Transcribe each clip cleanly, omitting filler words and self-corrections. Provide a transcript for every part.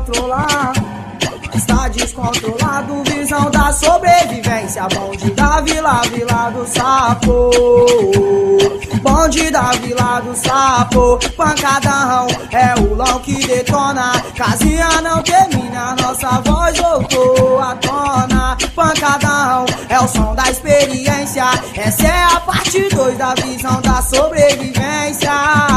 controlar. Está descontrolado, visão da sobrevivência. Bonde da vila, vila do sapo. Bonde da vila do sapo. Pancadão é o lão que detona. Casinha não termina, nossa voz voltou à tona. Pancadão é o som da experiência. Essa é a parte 2 da visão da sobrevivência.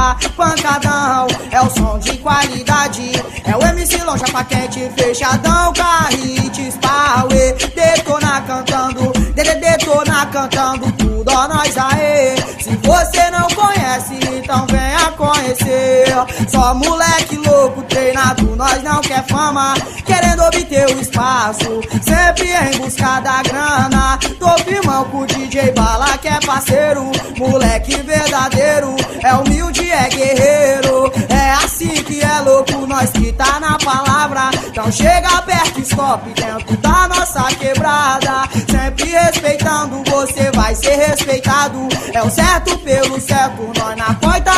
Pancadão é o som de qualidade. É o MC longe, paquete fechadão. Carrites, Power, detona cantando, detona cantando tudo, ó nós aê. Se você não conhece, então venha conhecer. Só moleque louco, treinado, nós não quer fama, querendo obter o espaço, sempre em busca da grana. Tô firmão com o DJ Bala que é parceiro, moleque verdadeiro, é humilde, é guerreiro. É assim que é louco, nós que tá na palavra. Então chega perto, stop dentro da nossa quebrada. Sempre respeitando, você vai ser respeitado. É o certo pelo certo, nós na porta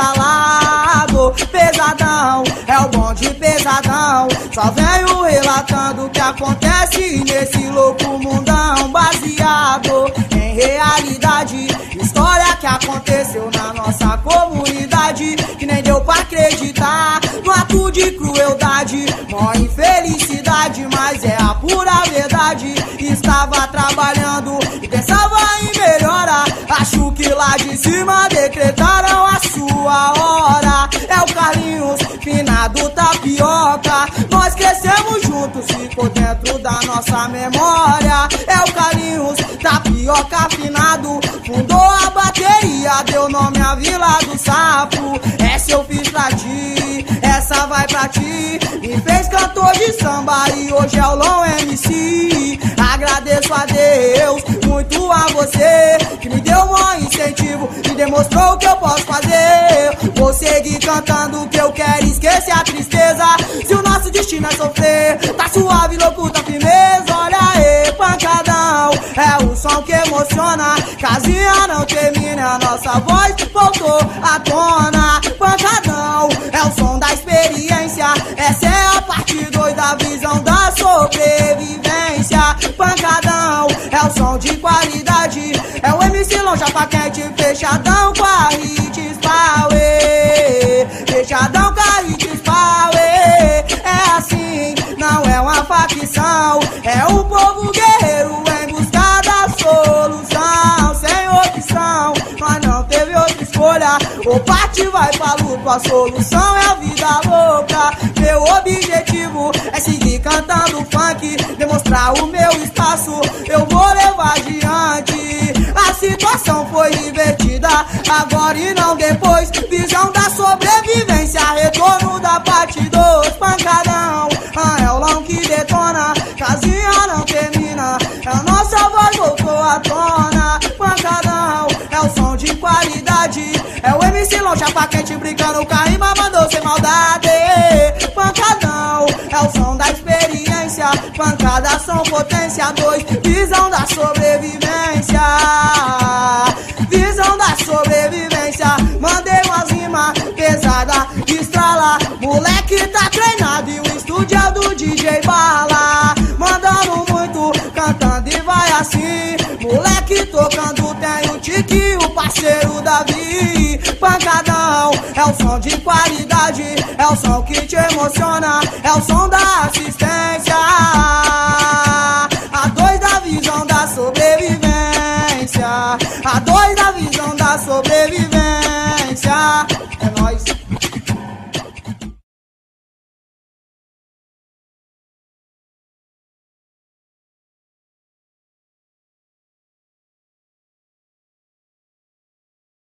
atrasalado. Pesadão, é o bonde pesadão. Só venho relatando o que acontece nesse louco mundão. Baseado em realidade, história que aconteceu na nossa comunidade, que nem deu pra acreditar no ato de crueldade. Mó infelicidade, mas é a pura verdade. Estava trabalhando e pensava em melhora. Acho que lá de cima decretaram a sua hora. É o Carlinhos, finado tapioca. Nós crescemos juntos, ficou dentro da nossa memória. É o Carlinhos, tapioca finado. Fundou a bateria, deu nome à Vila do Sapo. Essa eu fiz pra ti, essa vai pra ti. Me fez cantor de samba e hoje é o Long MC. Agradeço a Deus, muito a você, que me deu um incentivo e demonstrou o que eu posso fazer. Vou seguir cantando o que eu quero, esquecer a tristeza. Se o nosso destino é sofrer, tá suave, louco, tá firmeza. Olha aí, pancadão, é o som que emociona. Casinha não termina, a nossa voz voltou à tona. Pancadão, é o som da experiência. Essa é a parte 2 da visão da sobrevivência. Pancadão, é o som de qualidade. É o MC longe, paquete fechadão. Carrites, Power, fechadão, Carrites, Power. É assim, não é uma facção, é o povo guerreiro em busca da solução. Sem opção, nós não teve outra escolha. O parte vai pra luta, a solução é a vida louca. Meu objetivo é seguir cantando funk, demonstrar o meu espaço, eu vou levar adiante. A situação foi invertida, agora e não depois. Visão da sobrevivência, retorno da parte 2. Pancadão, é o lão que detona. Casinha não termina, a nossa voz voltou à tona. Pancadão, é o som de qualidade. É o MC longe, a paquete brincando, o Carimba mandou sem maldade. Pancadão, é o som da experiência. Pancadas são potência 2. Visão da sobrevivência, visão da sobrevivência. Mandei umas rimas pesada, estrala. Moleque tá treinado e o estúdio é do DJ Bala. Mandando muito, cantando e vai assim. Moleque tocando, tem o Tiki, o parceiro Davi. Pancadão, é o som de qualidade, é o som que te emociona, é o som da assistência.